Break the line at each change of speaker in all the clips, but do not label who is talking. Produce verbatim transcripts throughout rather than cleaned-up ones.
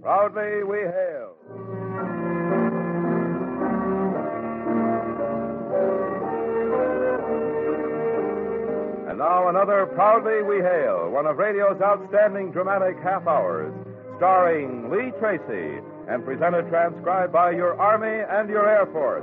Proudly we hail. And now another Proudly We Hail, one of radio's outstanding dramatic half hours, starring Lee Tracy and presented transcribed by your Army and your Air Force.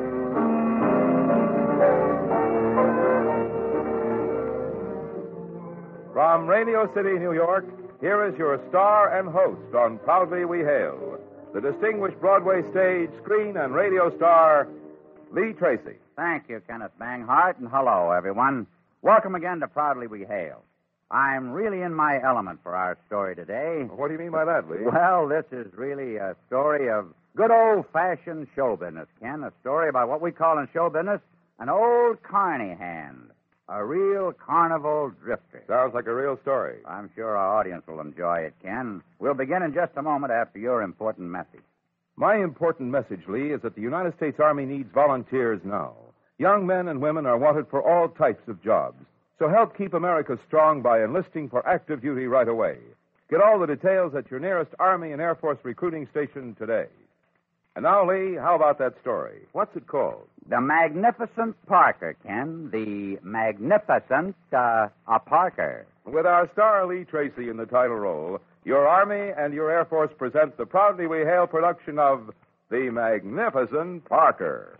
From Radio City, New York, here is your star and host on Proudly We Hail, the distinguished Broadway stage, screen, and radio star, Lee Tracy.
Thank you, Kenneth Banghart, and hello, everyone. Welcome again to Proudly We Hail. I'm really in my element for our story today.
What do you mean by that, Lee?
Well, this is really a story of good old-fashioned show business, Ken. A story about what we call in show business an old carny hand, a real carnival drifter.
Sounds like a real story.
I'm sure our audience will enjoy it, Ken. We'll begin in just a moment after your important message.
My important message, Lee, is that the United States Army needs volunteers now. Young men and women are wanted for all types of jobs. So help keep America strong by enlisting for active duty right away. Get all the details at your nearest Army and Air Force recruiting station today. And now, Lee, how about that story? What's it called?
The Magnificent Parker, Ken. The Magnificent uh, a Parker.
With our star Lee Tracy in the title role, your Army and your Air Force present the Proudly We Hail production of The Magnificent Parker.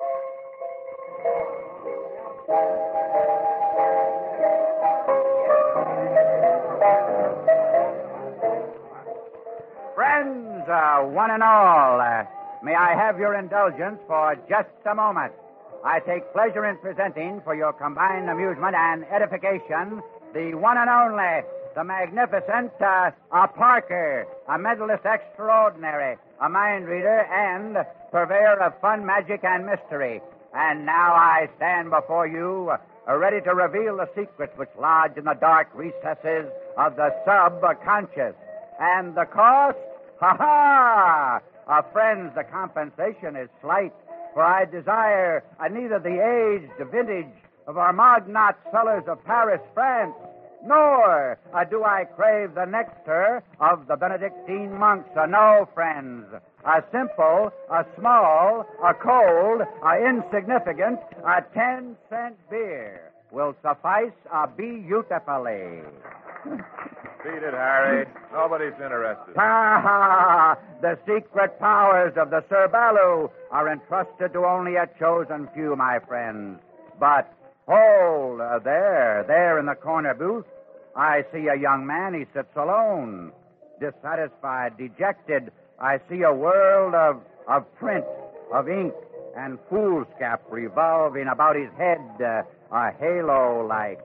Friends, uh, one and all, uh, may I have your indulgence for just a moment? I take pleasure in presenting, for your combined amusement and edification, the one and only, the magnificent uh, a Parker, a medalist extraordinary, a mind reader, and purveyor of fun, magic, and mystery. And now I stand before you, uh, ready to reveal the secrets which lodge in the dark recesses of the subconscious. And the cost? Ha-ha! Uh, friends, the compensation is slight, for I desire uh, neither the aged vintage of Armagnac cellars of Paris, France, nor uh, do I crave the nectar of the Benedictine monks. Uh, no, friends. A simple, a small, a cold, a insignificant, a ten-cent beer will suffice uh, beautifully.
Beat it, Harry. Nobody's interested.
Ha ha! The secret powers of the Sir Baloo are entrusted to only a chosen few, my friends. But, hold, uh, there, there in the corner booth, I see a young man. He sits alone, dissatisfied, dejected. I see a world of, of print, of ink, and foolscap revolving about his head, uh, a halo-like.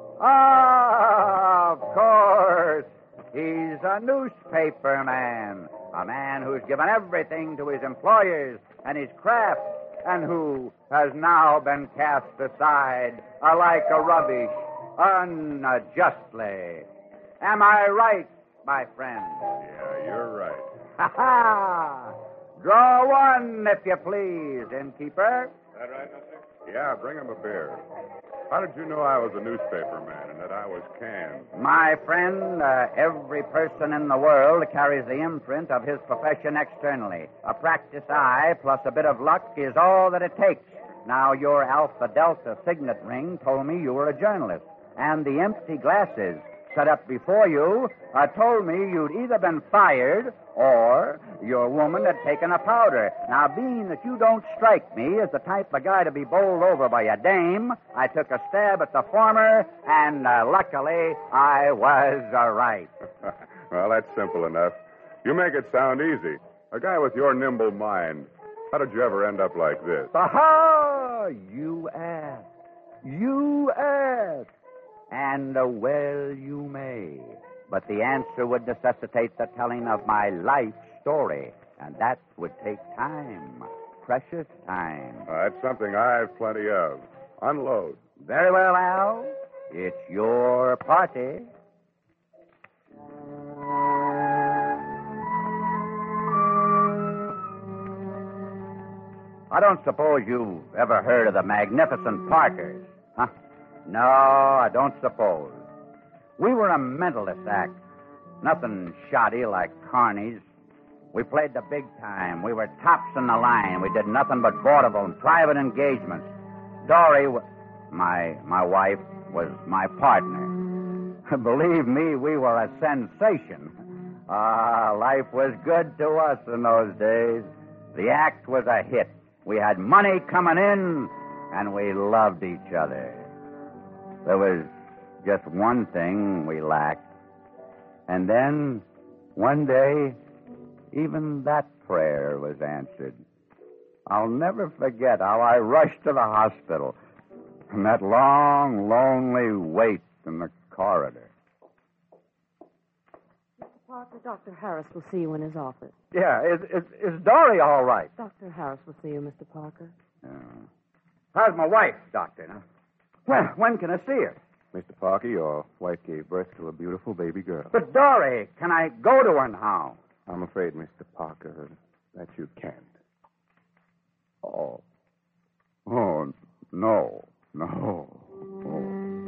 Ah, of course. He's a newspaper man. A man who's given everything to his employers and his craft, and who has now been cast aside uh, like a rubbish, unjustly. Am I right, my friend?
Yeah, you're right.
Ha ha! Draw one, if you please, innkeeper.
Is that right, mister? Yeah, bring him a beer. How did you know I was a newspaper man and that I was canned?
My friend, uh, every person in the world carries the imprint of his profession externally. A practiced eye plus a bit of luck is all that it takes. Now, your Alpha Delta signet ring told me you were a journalist, and the empty glasses set up before you uh, told me you'd either been fired or your woman had taken a powder. Now, being that you don't strike me as the type of guy to be bowled over by a dame, I took a stab at the former, and uh, luckily I was uh, right.
Well, that's simple enough. You make it sound easy. A guy with your nimble mind. How did you ever end up like this?
Aha! You ask. You ask. And uh, well you may. But the answer would necessitate the telling of my life story, and that would take time, precious time.
Uh, that's something I've plenty of. Unload.
Very well, Al. It's your party. I don't suppose you've ever heard of the Magnificent Parkers, huh? No, I don't suppose. We were a mentalist act. Nothing shoddy like carnies, We played the big time. We were tops in the line. We did nothing but vaudeville and private engagements. Dory, w- my my wife, was my partner. Believe me, we were a sensation. Ah, life was good to us in those days. The act was a hit. We had money coming in, and we loved each other. There was just one thing we lacked. And then, one day, even that prayer was answered. I'll never forget how I rushed to the hospital and that long, lonely wait in the corridor.
Mister Parker, Doctor Harris will see you in his office.
Yeah, is, is, is Dory all right?
Doctor Harris will see you, Mister Parker.
Uh, how's my wife, Doctor? Now, when, when can I see her?
Mister Parker, your wife gave birth to a beautiful baby girl.
But, Dory, can I go to her now?
I'm afraid, Mister Parker, that you can't.
Oh. Oh, no. No. Oh.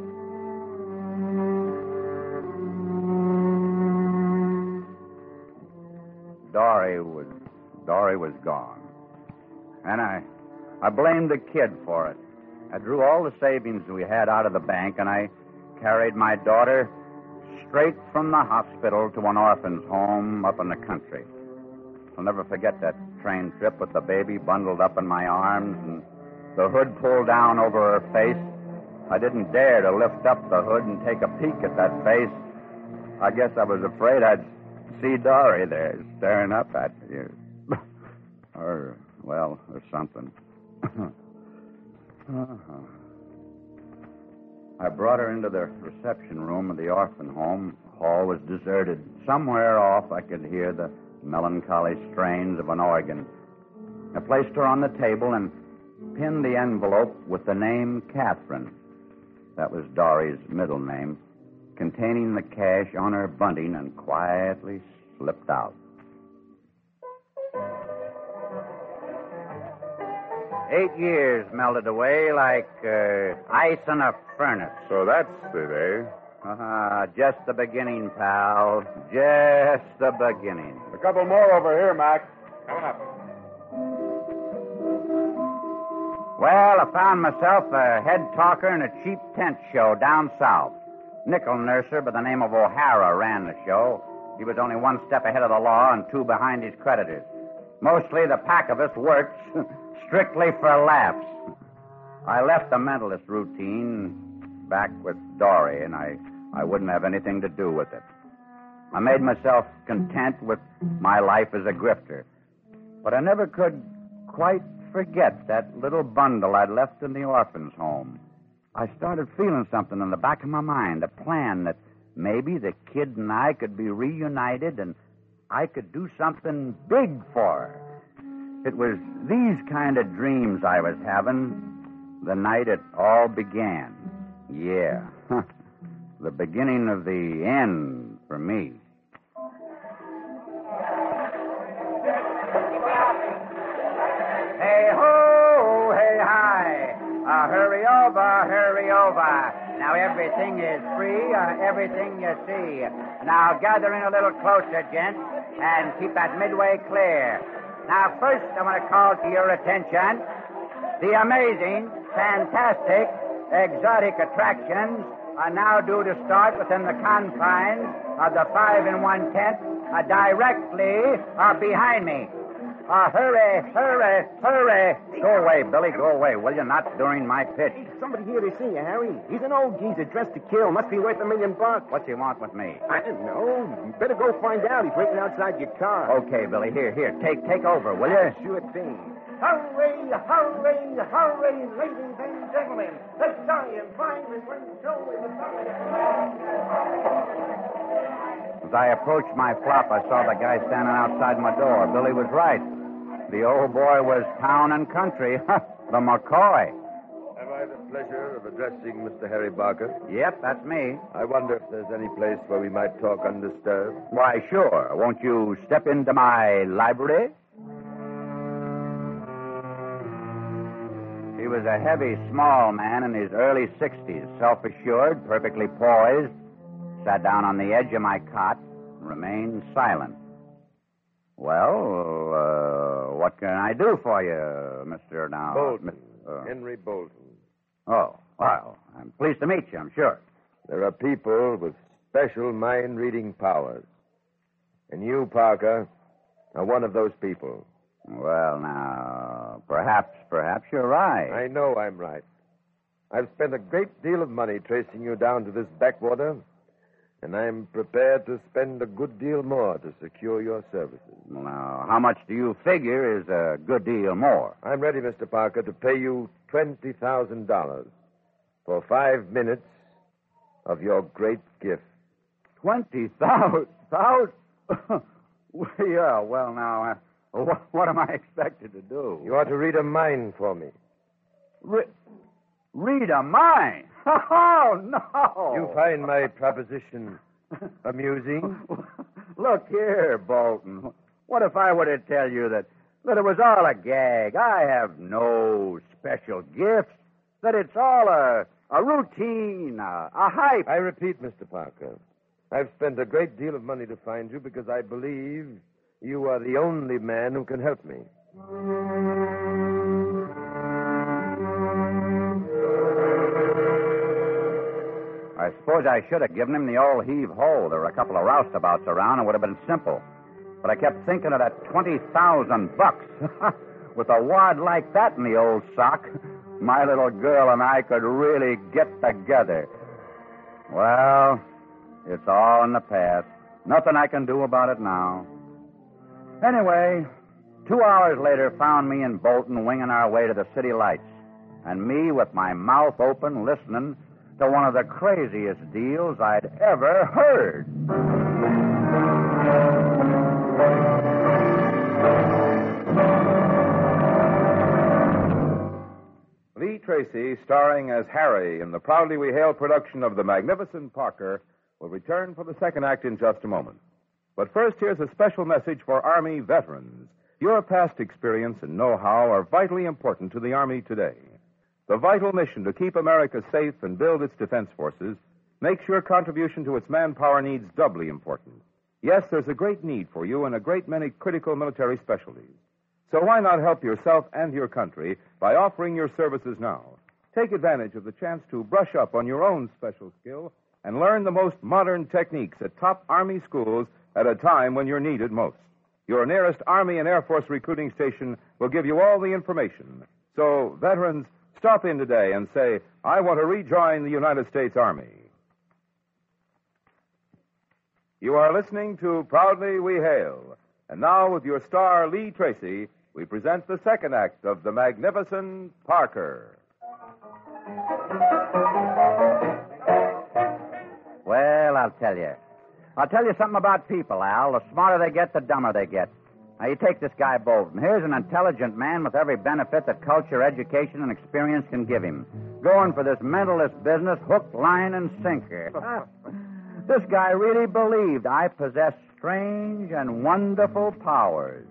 Dory was Dory was gone. And I I blamed the kid for it. I drew all the savings we had out of the bank, and I carried my daughter straight from the hospital to an orphan's home up in the country. I'll never forget that train trip with the baby bundled up in my arms and the hood pulled down over her face. I didn't dare to lift up the hood and take a peek at that face. I guess I was afraid I'd see Dory there staring up at me. Or, well, or something. uh-huh. I brought her into the reception room of the orphan home. Hall was deserted. Somewhere off, I could hear the melancholy strains of an organ. I placed her on the table and pinned the envelope with the name Catherine. That was Dory's middle name, containing the cash on her bunting, and quietly slipped out. Eight years melted away like uh, ice in a furnace.
So that's it, eh?
Uh-huh. Just the beginning, pal. Just the beginning.
A couple more over here, Mac. Coming up.
Well, I found myself a head talker in a cheap tent show down south. Nickel nurser by the name of O'Hara ran the show. He was only one step ahead of the law and two behind his creditors. Mostly the pack of us worked strictly for laughs. I left the mentalist routine back with Dory, and I, I wouldn't have anything to do with it. I made myself content with my life as a grifter. But I never could quite forget that little bundle I'd left in the orphan's home. I started feeling something in the back of my mind, a plan that maybe the kid and I could be reunited and I could do something big for her. It was these kind of dreams I was having the night it all began. Yeah, the beginning of the end for me. Hey ho, hey hi. Uh, hurry over, hurry over. Now everything is free, uh, everything you see. Now gather in a little closer, gents, and keep that midway clear. Now first I want to call to your attention the amazing, fantastic, exotic attractions are now due to start within the confines of the five-in-one tent uh, directly uh, behind me. Uh, hurry, hurry, hurry. Go away, Billy, go away, will you? Not during my pitch.
Somebody here to see you, Harry. He's an old geezer dressed to kill. Must be worth a million bucks.
What's he want with me?
I don't know. You better go find out. He's waiting outside your car.
Okay, Billy, here, here. Take take over, will you?
Sure thing.
Hurry, hurry, hurry, ladies and gentlemen. The giant five and one show is about.
As I approached my flop, I saw the guy standing outside my door. Billy was right. The old boy was town and country. The McCoy.
Have I the pleasure of addressing Mister Harry Barker?
Yep, that's me.
I wonder if there's any place where we might talk undisturbed.
Why, sure. Won't you step into my library? He was a heavy, small man in his early sixties, self-assured, perfectly poised, sat down on the edge of my cot, and remained silent. Well, uh, what can I do for you, Mister Now?
Bolton.
Uh,
Henry Bolton.
oh, well, I'm pleased to meet you, I'm sure.
There are people with special mind-reading powers. And you, Parker, are one of those people.
Well, now, perhaps, perhaps you're right.
I know I'm right. I've spent a great deal of money tracing you down to this backwater, and I'm prepared to spend a good deal more to secure your services.
Now, how much do you figure is a good deal more?
I'm ready, Mister Parker, to pay you twenty thousand dollars for five minutes of your great gift.
Twenty thousand? Thousand? Yeah, well, now, uh, what, what am I expected to do?
You ought to read a mind for me.
Re- read a mind? Oh, no.
You find my proposition amusing?
Look here, Bolton. What if I were to tell you that, that it was all a gag? I have no special gifts. That it's all a, a routine, a, a hype.
I repeat, Mister Parker, I've spent a great deal of money to find you because I believe you are the only man who can help me.
I suppose I should have given him the old heave-ho. There were a couple of roustabouts around. It would have been simple. But I kept thinking of that twenty thousand bucks. With a wad like that in the old sock, my little girl and I could really get together. Well, it's all in the past. Nothing I can do about it now. Anyway, two hours later found me and Bolton winging our way to the city lights. And me with my mouth open listening to one of the craziest deals I'd ever heard.
Lee Tracy, starring as Harry in the proudly we hail production of The Magnificent Parker, will return for the second act in just a moment. But first, here's a special message for Army veterans. Your past experience and know-how are vitally important to the Army today. The vital mission to keep America safe and build its defense forces makes your contribution to its manpower needs doubly important. Yes, there's a great need for you in a great many critical military specialties. So why not help yourself and your country by offering your services now? Take advantage of the chance to brush up on your own special skill and learn the most modern techniques at top Army schools at a time when you're needed most. Your nearest Army and Air Force recruiting station will give you all the information. So, veterans, stop in today and say, I want to rejoin the United States Army. You are listening to Proudly We Hail. And now, with your star, Lee Tracy, we present the second act of The Magnificent Parker.
Well, I'll tell you. I'll tell you something about people, Al. The smarter they get, the dumber they get. Now, you take this guy Bolton. Here's an intelligent man with every benefit that culture, education, and experience can give him. Going for this mentalist business, hook, line, and sinker. This guy really believed I possessed strange and wonderful powers.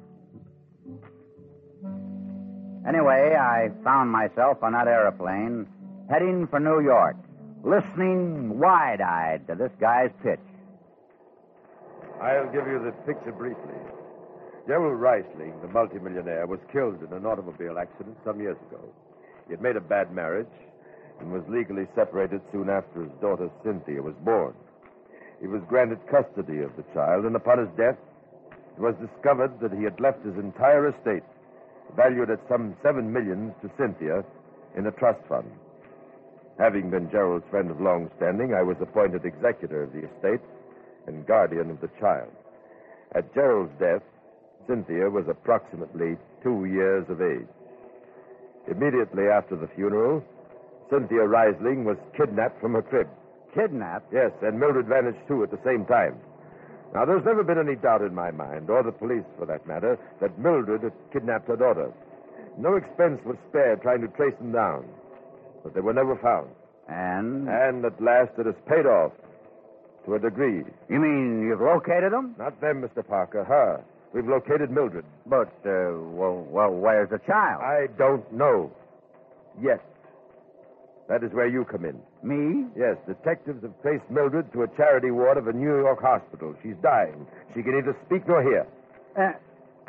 Anyway, I found myself on that airplane heading for New York, listening wide-eyed to this guy's pitch.
I'll give you the picture briefly. Gerald Reisling, the multimillionaire, was killed in an automobile accident some years ago. He had made a bad marriage and was legally separated soon after his daughter Cynthia was born. He was granted custody of the child, and upon his death, it was discovered that he had left his entire estate, valued at some seven millions, to Cynthia in a trust fund. Having been Gerald's friend of long standing, I was appointed executor of the estate and guardian of the child. At Gerald's death, Cynthia was approximately two years of age. Immediately after the funeral, Cynthia Reisling was kidnapped from her crib.
Kidnapped?
Yes, and Mildred vanished, too, at the same time. Now, there's never been any doubt in my mind, or the police, for that matter, that Mildred had kidnapped her daughter. No expense was spared trying to trace them down, but they were never found.
And?
And at last it has paid off, to a degree.
You mean you've located them?
Not them, Mister Parker, her. We've located Mildred.
But, uh, well, well, where's the child?
I don't know. Yet. That is where you come in.
Me?
Yes, detectives have traced Mildred to a charity ward of a New York hospital. She's dying. She can neither speak nor hear.
Uh,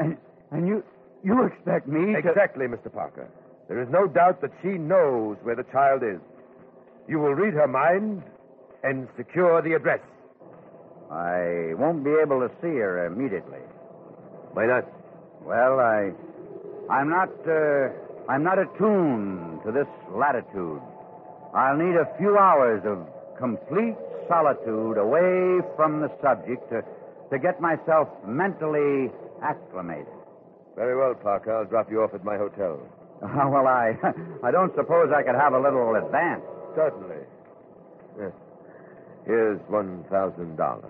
And, and you you expect me to...
Exactly, Mister Parker. There is no doubt that she knows where the child is. You will read her mind and secure the address.
I won't be able to see her immediately.
Why not?
Well, I... I'm not, uh, I'm not attuned to this latitude. I'll need a few hours of complete solitude away from the subject to, to get myself mentally acclimated.
Very well, Parker. I'll drop you off at my hotel.
Uh, well, I, I don't suppose I could have a little advance.
Certainly. Yes. Here's one thousand dollars.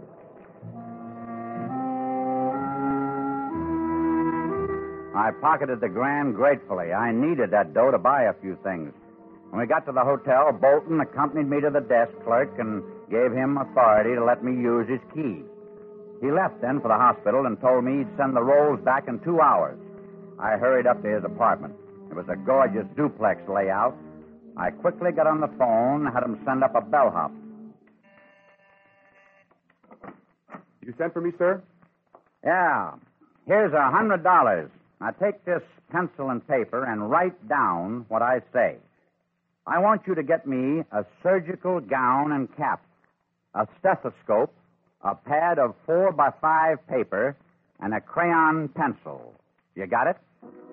I pocketed the grand gratefully. I needed that dough to buy a few things. When we got to the hotel, Bolton accompanied me to the desk clerk and gave him authority to let me use his key. He left then for the hospital and told me he'd send the rolls back in two hours. I hurried up to his apartment. It was a gorgeous duplex layout. I quickly got on the phone and had him send up a bellhop.
You sent for me, sir?
Yeah. Here's a hundred dollars. Now take this pencil and paper and write down what I say. I want you to get me a surgical gown and cap, a stethoscope, a pad of four by five paper, and a crayon pencil. You got it?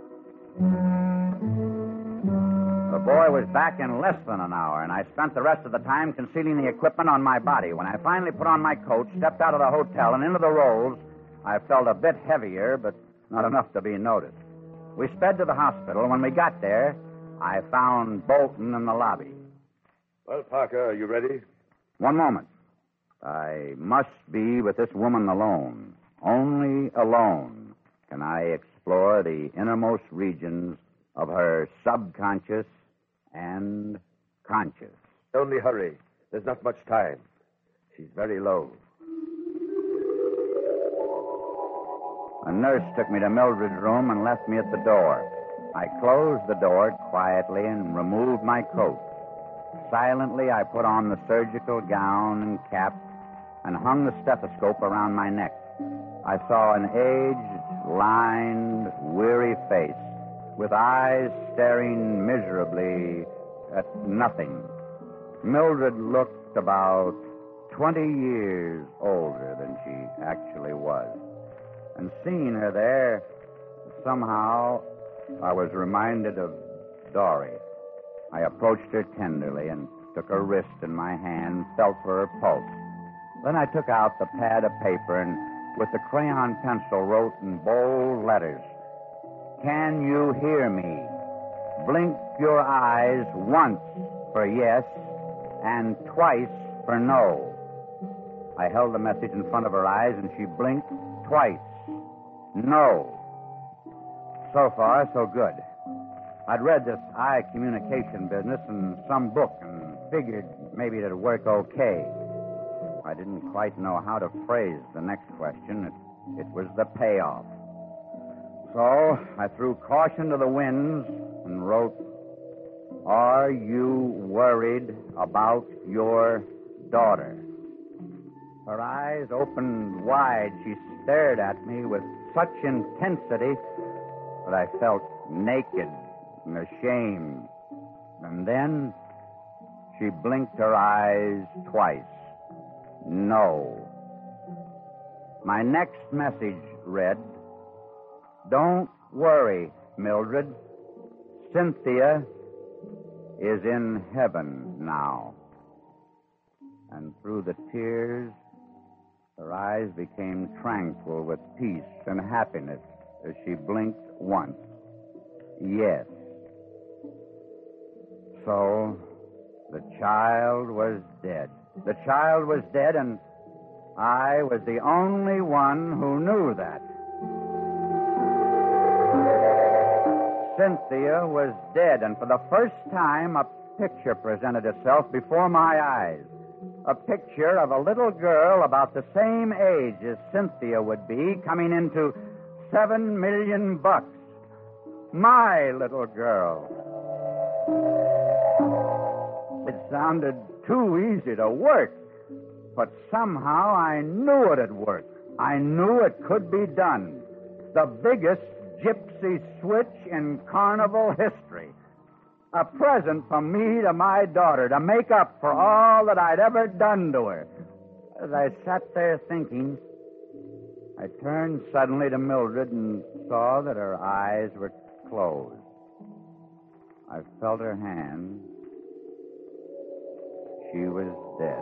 The boy was back in less than an hour, and I spent the rest of the time concealing the equipment on my body. When I finally put on my coat, stepped out of the hotel, and into the rolls, I felt a bit heavier, but not enough to be noticed. We sped to the hospital. When we got there, I found Bolton in the lobby.
Well, Parker, are you ready?
One moment. I must be with this woman alone. Only alone can I explore the innermost regions of her subconscious and conscious.
Only hurry. There's not much time. She's very low.
A nurse took me to Mildred's room and left me at the door. I closed the door quietly and removed my coat. Silently, I put on the surgical gown and cap and hung the stethoscope around my neck. I saw an aged, lined, weary face with eyes staring miserably at nothing. Mildred looked about twenty years older than she actually was. And seeing her there, somehow I was reminded of Dory. I approached her tenderly and took her wrist in my hand, felt for her pulse. Then I took out the pad of paper and with the crayon pencil wrote in bold letters, "Can you hear me? Blink your eyes once for yes and twice for no." I held the message in front of her eyes and she blinked twice. No. So far, so good. I'd read this eye communication business in some book and figured maybe it'd work okay. I didn't quite know how to phrase the next question. It, it was the payoff. So I threw caution to the winds and wrote, "Are you worried about your daughter?" Her eyes opened wide. She stared at me with such intensity that I felt naked and ashamed. And then she blinked her eyes twice. No. My next message read, "Don't worry, Mildred. Cynthia is in heaven now." And through the tears, her eyes became tranquil with peace and happiness as she blinked once. Yes. So, the child was dead. The child was dead, and I was the only one who knew that. Cynthia was dead, and for the first time, a picture presented itself before my eyes. A picture of a little girl about the same age as Cynthia would be, coming into seven million bucks. My little girl. It sounded too easy to work, but somehow I knew it'd work. I knew it could be done. The biggest gypsy switch in carnival history. A present from me to my daughter to make up for all that I'd ever done to her. As I sat there thinking, I turned suddenly to Mildred and saw that her eyes were closed. I felt her hand. She was dead.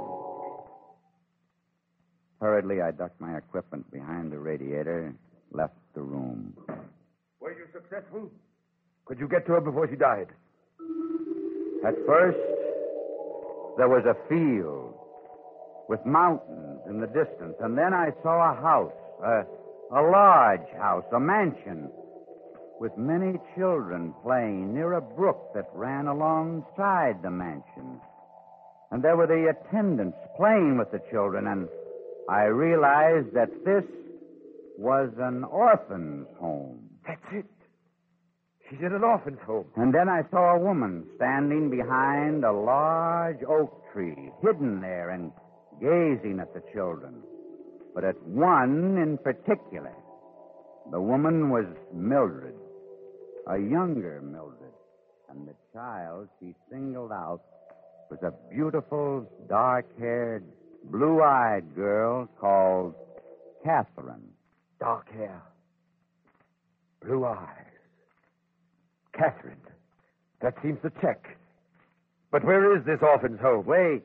Hurriedly, I ducked my equipment behind the radiator, left the room.
Were you successful? Could you get to her before she died?
At first, there was a field with mountains in the distance, and then I saw a house, a, a large house, a mansion, with many children playing near a brook that ran alongside the mansion. And there were the attendants playing with the children, and I realized that this was an orphan's home.
That's it. She's in an orphan's home.
And then I saw a woman standing behind a large oak tree, hidden there and gazing at the children. But at one in particular. The woman was Mildred, a younger Mildred. And the child she singled out was a beautiful, dark-haired, blue-eyed girl called Catherine.
Dark hair. Blue eyes. Catherine. That seems to check. But where is this orphan's home?
Wait.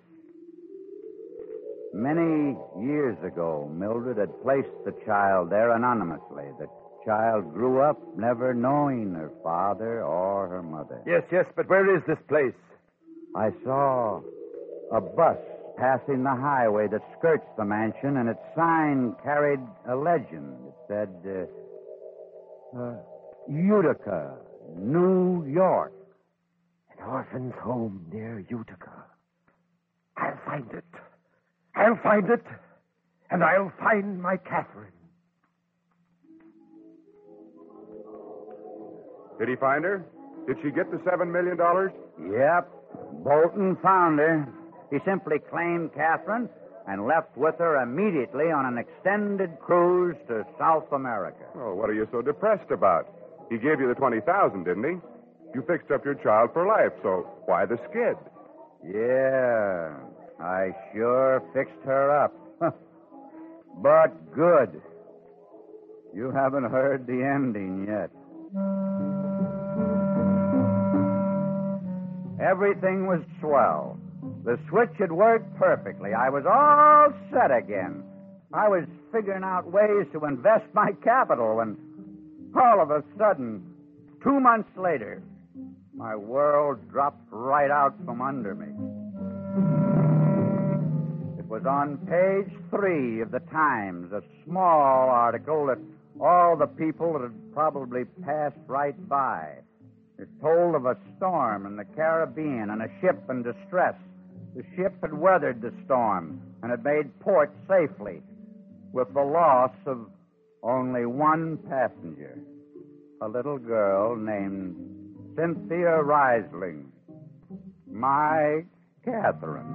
Many years ago, Mildred had placed the child there anonymously. The child grew up never knowing her father or her mother.
Yes, yes, but where is this place?
I saw a bus passing the highway that skirts the mansion, and its sign carried a legend. It said, uh, uh, Utica, New York.
An orphan's home near Utica. I'll find it. I'll find it, and I'll find my Catherine.
Did he find her? Did she get the seven million dollars?
Yep. Bolton found her. He simply claimed Catherine and left with her immediately on an extended cruise to South America.
Oh, what are you so depressed about? He gave you the twenty thousand, didn't he? You fixed up your child for life, so why the skid?
Yeah, I sure fixed her up. But good. You haven't heard the ending yet. Everything was swell. The switch had worked perfectly. I was all set again. I was figuring out ways to invest my capital when all of a sudden, two months later, my world dropped right out from under me. It was on page three of the Times, a small article that all the people had probably passed right by. It told of a storm in the Caribbean and a ship in distress. The ship had weathered the storm and had made port safely, with the loss of only one passenger, a little girl named Cynthia Risling, my Catherine.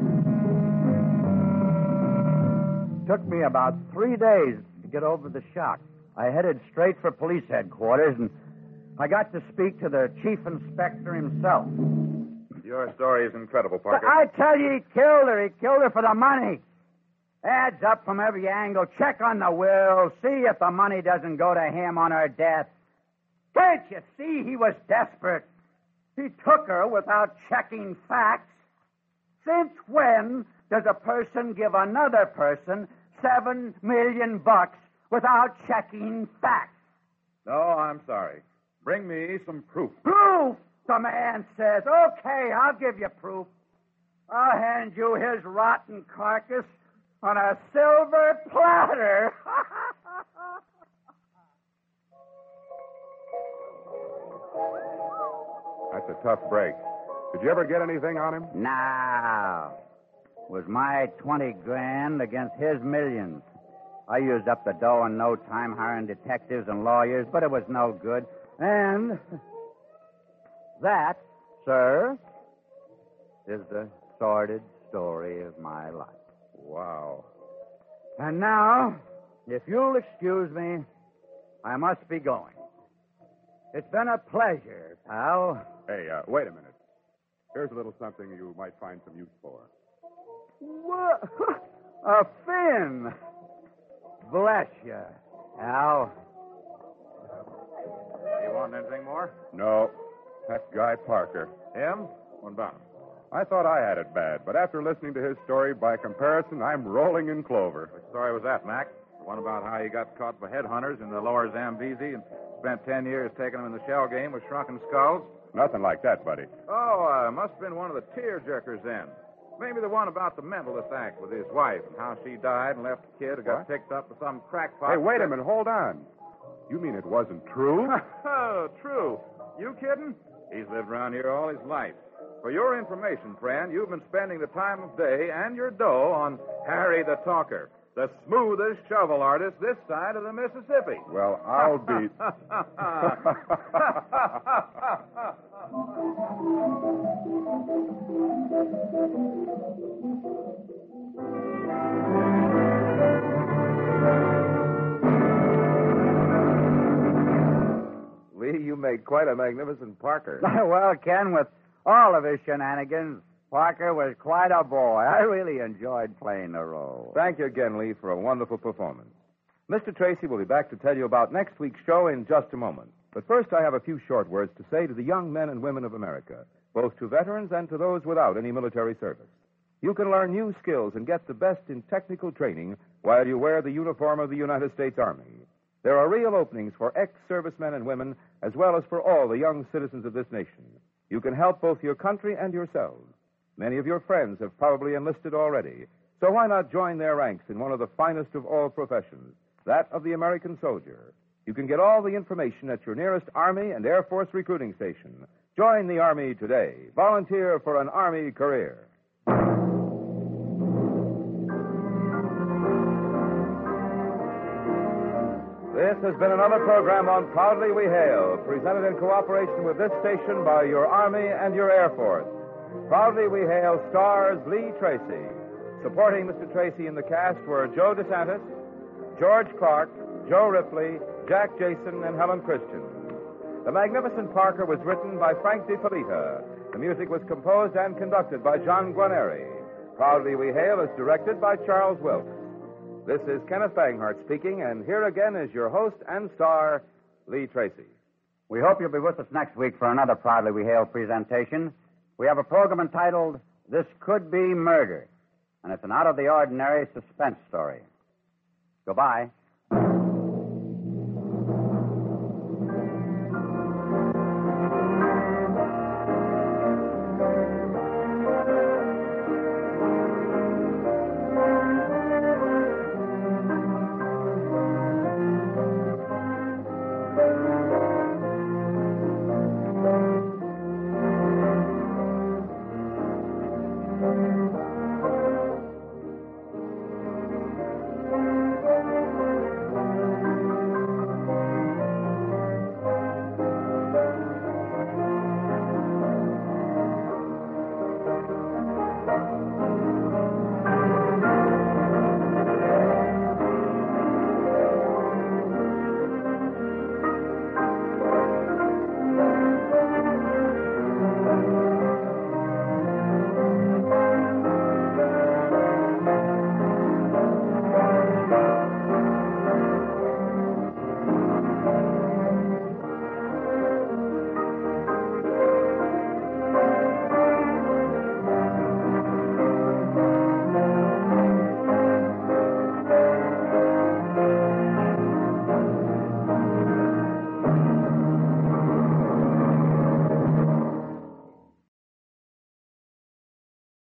Took me about three days to get over the shock. I headed straight for police headquarters, and I got to speak to the chief inspector himself.
Your story is incredible, Parker.
I tell you, he killed her. He killed her for the money. Adds up from every angle. Check on the will. See if the money doesn't go to him on her death. Can't you see he was desperate? He took her without checking facts. Since when does a person give another person seven million bucks without checking facts?
No, I'm sorry. Bring me some proof.
Proof, the man says. Okay, I'll give you proof. I'll hand you his rotten carcass on a silver platter.
That's a tough break. Did you ever get anything on him?
Now, was my twenty grand against his millions. I used up the dough in no time hiring detectives and lawyers, but it was no good. And that, sir, is the sordid story of my life.
Wow.
And now, if you'll excuse me, I must be going. It's been a pleasure, pal.
Hey, uh, wait a minute. Here's a little something you might find some use for.
What? A fin. Bless you, Al.
You want anything more?
No, that's Guy Parker.
Him? What about him?
I thought I had it bad, but after listening to his story, by comparison, I'm rolling in clover.
Which story was that, Mac? The one about how he got caught by headhunters in the lower Zambezi and spent ten years taking them in the shell game with shrunken skulls?
Nothing like that, buddy.
Oh, uh, must have been one of the tear-jerkers then. Maybe the one about the mentalist act with his wife and how she died and left the kid who got
What?
picked up with some crackpot.
Hey, wait a minute. Hold on. You mean it wasn't true?
Oh, true. You kidding? He's lived around here all his life. For your information, friend, you've been spending the time of day and your dough on Harry the Talker, the smoothest shovel artist this side of the Mississippi.
Well, I'll be.
Lee, you made quite a magnificent Parker.
Well, Ken, with all of his shenanigans, Parker was quite a boy. I really enjoyed playing the role.
Thank you again, Lee, for a wonderful performance. Mister Tracy will be back to tell you about next week's show in just a moment. But first, I have a few short words to say to the young men and women of America, both to veterans and to those without any military service. You can learn new skills and get the best in technical training while you wear the uniform of the United States Army. There are real openings for ex-servicemen and women, as well as for all the young citizens of this nation. You can help both your country and yourselves. Many of your friends have probably enlisted already, so why not join their ranks in one of the finest of all professions, that of the American soldier? You can get all the information at your nearest Army and Air Force recruiting station. Join the Army today. Volunteer for an Army career. This has been another program on Proudly We Hail, presented in cooperation with this station by your Army and your Air Force. Proudly We Hail stars Lee Tracy. Supporting Mister Tracy in the cast were Joe DeSantis, George Clark, Joe Ripley, Jack Jason, and Helen Christian. The Magnificent Parker was written by Frank DeFelitta. The music was composed and conducted by John Guarneri. Proudly We Hail is directed by Charles Wilkes. This is Kenneth Banghart speaking, and here again is your host and star, Lee Tracy.
We hope you'll be with us next week for another Proudly We Hail presentation. We have a program entitled This Could Be Murder, and it's an out-of-the-ordinary suspense story. Goodbye.